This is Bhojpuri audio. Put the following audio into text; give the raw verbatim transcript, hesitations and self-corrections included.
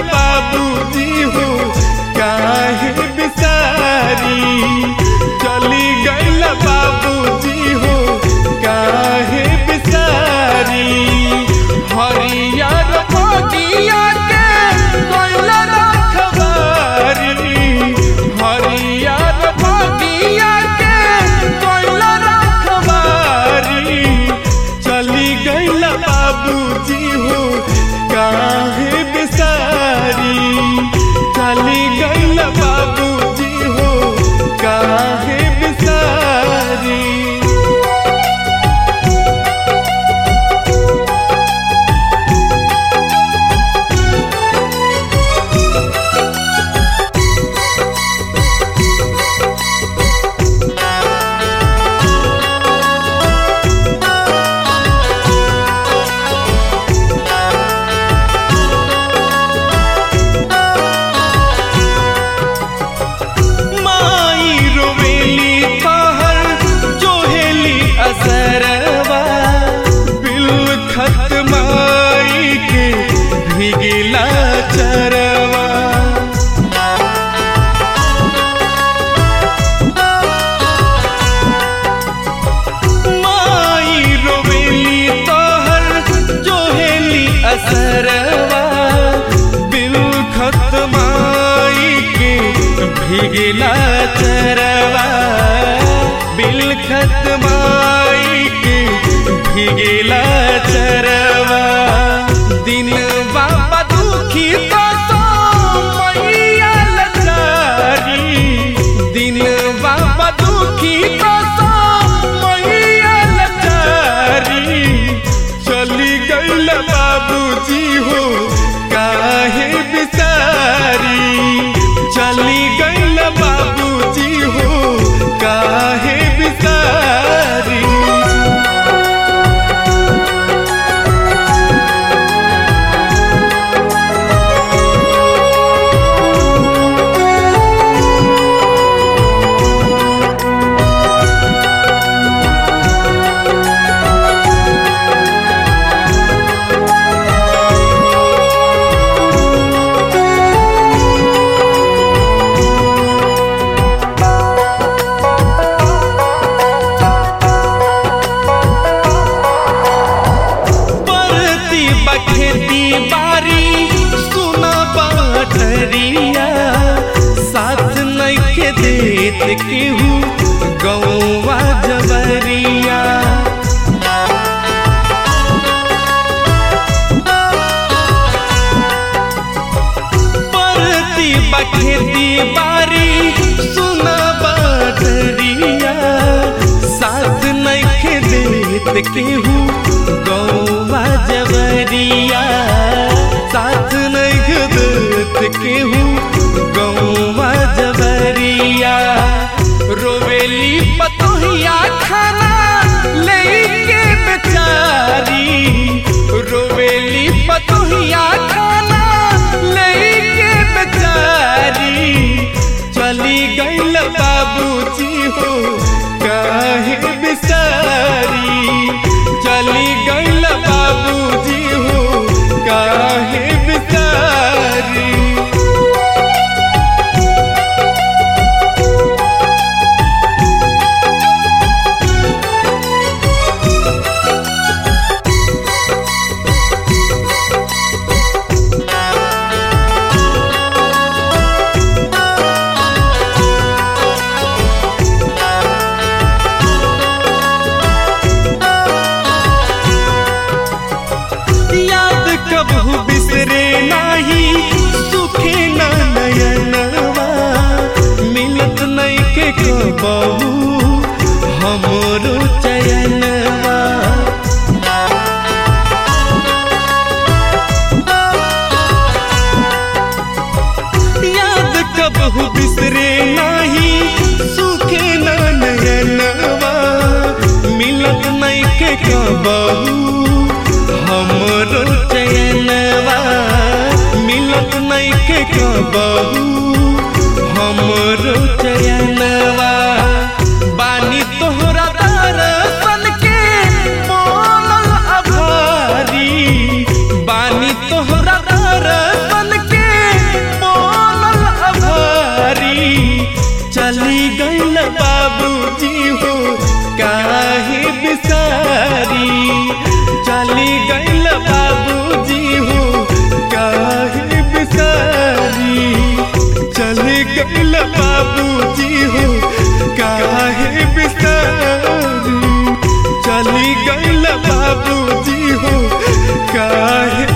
बाबूजी हो काहे बिसारी, चली गइल बाबूजी हो काहे बिसारी। हरियर भगिया के गइल रखवारी, हरियर भगिया के गइल रखवारी, चली गइल बाबूजी हो काहे बिसारी, चली गइल बाबूजी हो काहे बिसारी। भीगिला चरवा माई रोवेली तोहर जोहेली असरवा, बिल खत माई के भीगिला चरवा, बिल खत माई के भीगिला चरवा। दिन बाबा दुखी तो सो मैया लाचारी, दिन बाबा दुखी तो सो मैया लाचारी, चली गइल बाबूजी हो काहे बिसारी, चली गइल बाबूजी हो काहे बिसारी। खेती बारी सुना बाटरिया, साथ नइखे देत केहू गौवा जवरिया। परती बखेती बारी सुना बाटरिया, साथ नइखे देत केहू गौवा जवरिया, साथ नहीं देत केहू गौवा जवरिया। रोवेली पतोहिया खाना लेके बेचारी, रोवेली पतोहिया खाना लेके बेचारी, चली गइल बाबूजी हो काहे बिसारी, चली गइल बाबूजी हो काहे बिसारी। कबहू बिसरे नाही सुखे ना नयनवा, मिलत नइखे कबहू हमरो चयनवा। याद कबहू बिसरे नाही सुखे ना नयनवा, मिलत नइखे कबहू हमरो चयनवा, मिलत नइखे कबहू हमरो चयनवा। बानी तोहरा दर्शन के बोलल आभारी, बानी तोहरा दर्शन के चली गइल बाबूजी हो काहे